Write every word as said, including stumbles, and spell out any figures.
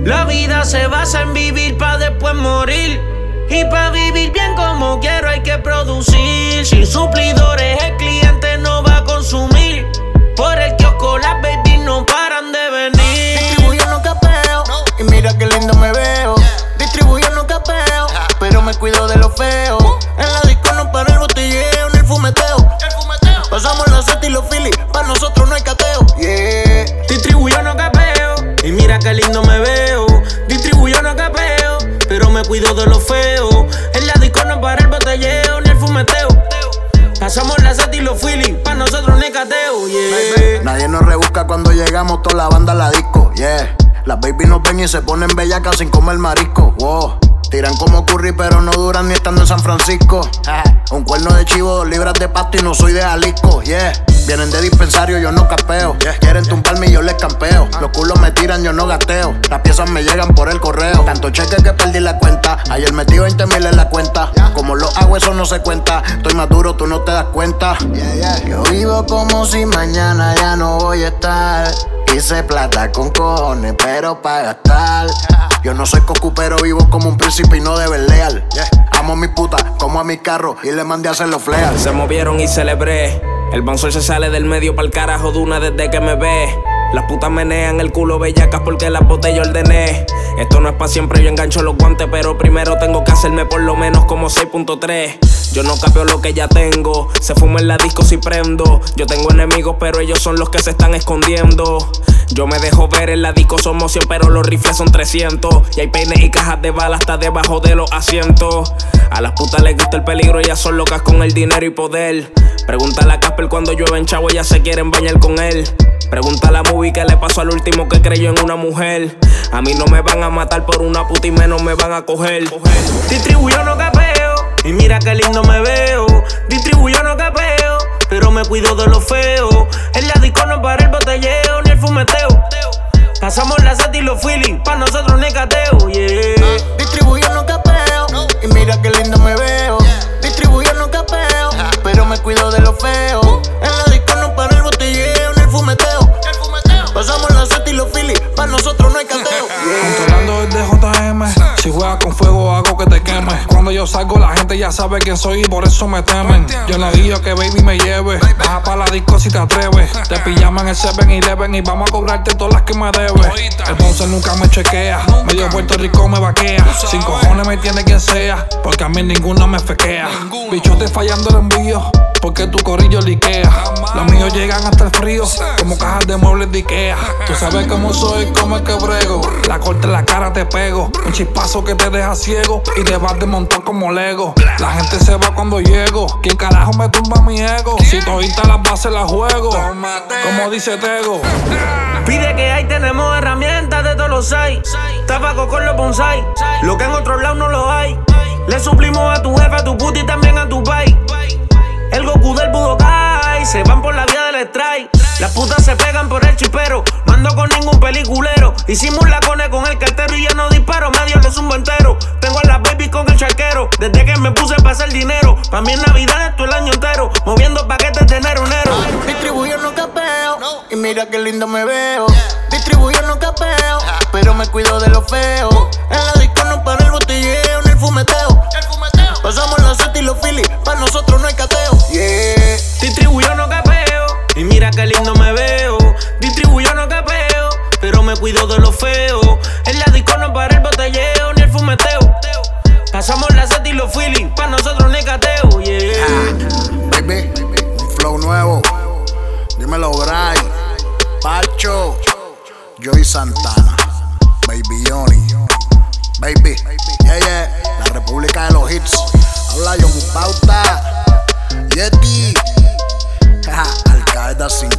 La vida se basa en vivir pa' después morir. Y pa' vivir bien como quiero hay que producir. Sin suplidores el cliente no va a consumir. Por el kiosco las baby no paran de venir. Distribuyo no capeo, y mira qué lindo me veo. Distribuyo no capeo, pero me cuido de lo feo. En la disco no para el botelleo ni el fumeteo. Pasamos la seta y los philly, pa' nosotros no hay cateo. Yeah. Distribuyo no capeo, y mira qué lindo me veo. Distribuyo no capeo, pero me cuido de lo feo. En la disco no para el botelleo ni el fumeteo. Pasamos la seta y los philly, pa' nosotros no hay cateo. Yeah. Nadie nos rebusca cuando llegamos, toda la banda a la disco. Yeah. Las baby nos ven y se ponen bellacas sin comer marisco. Wow. Tiran como curry pero no duran ni estando en San Francisco. Un cuerno de chivo, dos libras de pasto y no soy de Jalisco. Yeah. Vienen de dispensario, yo no capeo. Yeah. Quieren tumbarme y yo les campeo. Los culos me tiran, yo no gasteo. Las piezas me llegan por el correo. Tanto cheque que perdí la cuenta. Ayer metí veinte mil en la cuenta. Como lo hago eso no se cuenta. Estoy más duro, tú no te das cuenta. Yeah, yeah. Yo vivo como si mañana ya no voy a estar. Hice plata con cojones, pero pa' gastar. Yo no soy cocu, pero vivo como un príncipe y no debe leal. Yeah. Amo a mi puta, como a mi carro y le mandé a hacer los fleas. Se movieron y celebré. El bouncers se sale del medio pa'l carajo de una desde que me ve. Las putas menean el culo bellacas porque las botellas ordené. Esto no es pa' siempre, yo engancho los guantes, pero primero tengo que hacerme por lo menos como seis punto tres. Yo no capeo lo que ya tengo. Se fuma en la disco si prendo. Yo tengo enemigos, pero ellos son los que se están escondiendo. Yo me dejo ver en la disco, somos cien, pero los rifles son trescientos. Y hay peines y cajas de balas hasta debajo de los asientos. A las putas les gusta el peligro, ellas son locas con el dinero y poder. Pregúntale a Casper cuando llueven chavo, ellas se quieren bañar con él. Pregúntale a Movie qué le pasó al último que creyó en una mujer. A mí no me van a matar por una puta y menos me van a coger. Distribuyo no capeo, y mira qué lindo me veo. Distribuyo no capeo, pero me cuido de lo feo. En la disco no para el botelleo ni el fumeteo. Pasamos la seta y los philly, pa' nosotros no hay cateo. Yeah. Distribuyo no capeo, y mira qué lindo me veo. Distribuyo no capeo, pero me cuido de lo feo. En la disco no para el botelleo ni el fumeteo. Pasamos la seta y los philly, pa' nosotros no hay cateo. Yeah. Controlando desde J M. Si juegas con fuego hago que te queme. Cuando yo salgo la gente ya sabe quién soy y por eso me temen. Yo no digo que baby me lleve. Baja pa' la disco si te atreves. Te pillamos en el seven eleven y vamos a cobrarte todas las que me debes. El bouncer nunca me chequea. Medio Puerto Rico me vaquea. Sin cojones me tiene quien sea, porque a mí ninguno me fequea. Bichote fallando el envío, porque tu corillo liquea. Los míos llegan hasta el frío, como cajas de muebles de Ikea. Tú sabes cómo soy, cómo es que brego. La corte en la cara te pego. Un chispazo que te deja ciego y te vas de montón como Lego. La gente se va cuando llego. ¿Quién carajo me tumba mi ego? Si todita las bases las juego, como dice Tego. Pide que hay, tenemos herramientas de todos los seis. Tabaco con los bonsai, lo que en otros lados no lo hay. Le suplimos a tu jefe, a tu puta y también a tu pai. El Goku del Budokai, se van por la vía del strike. Las putas se pegan por el chipero, no ando con ningún peliculero. Hicimos la cone con el cartero y ya no disparo, medio lo zumbo entero. Tengo a las baby con el charquero, desde que me puse pa' hacer dinero. Pa' mí en Navidad esto el año entero, moviendo paquetes de enero enero. Distribuyo no capeo, y mira qué lindo me veo. Distribuyo no capeo, pero me cuido de lo feo. En la disco no para el botelleo ni el fumeteo. Pasamos la seta y los philly, pa' nosotros no hay cateo. Yeah. Distribuyo no capeo, y mira qué lindo me veo. Distribuyo no capeo, pero me cuido de lo feo. En la disco no para el botelleo ni el fumeteo. Pasamos la seta y los philly, pa' nosotros no hay cateo. Yeah. Ah, baby, un flow nuevo. Dímelo, Bray, Pacho, Joey Santana, Baby Johnny, Baby, yeah, yeah, la República de los Hits. Habla John Pauta, Yeti, Al Qaeda sin